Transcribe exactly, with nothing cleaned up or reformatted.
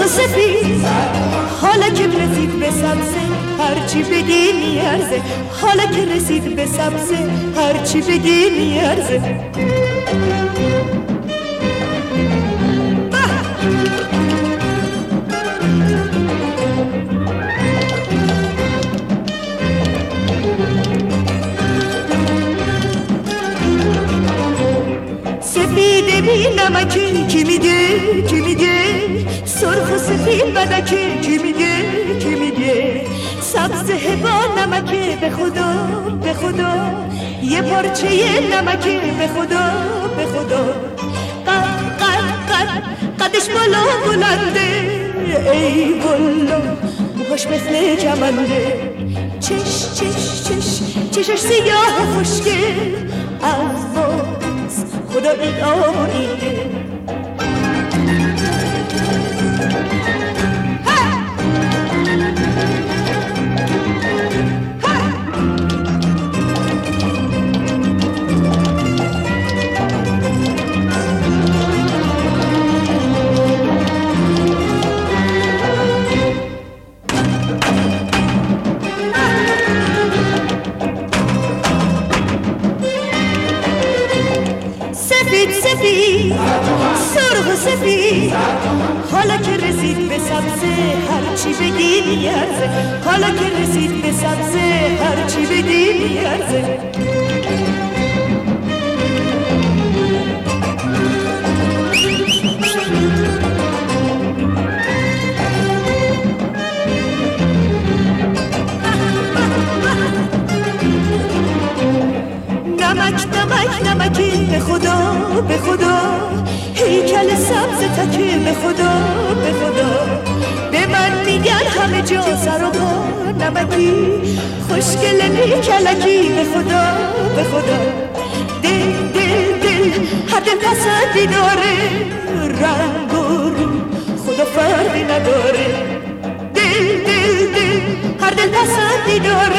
و سفید، حالا که رسید به سبزه هرچی بگی میارزه، حالا که رسید به سبزه هرچی بگی میارزه. سفید بی نمکی کی میگه کی میگه، سرخ و سفید بدکی کی میگه کی میگه، سبز با نمکی به خدا به خدا، یه پارچه نمکی به خدا به خدا. قد قد قد قدش بالا بلنده، ای والا موهاش مثل جمنده، چش چش چش چشش سیاه و خوشگه، عباس خدا این آینه. سفید سرخ و سفید، حالا که رسید به سبزه هرچی بگی میارزه، حالا که رسید به سبزه هرچی بگی میارزه. نمک نمک نمکی به خدا به خدا، هیکل سبز تکی به خدا به خدا، به من میگن همه جا سر و پا نمکی، خوشگل نیکلکی به خدا به خدا. دل دل دل هر دل پسندی داره، رنگ و رو خدا فرقی نداره، دل دل دل هر دل پسندی داره،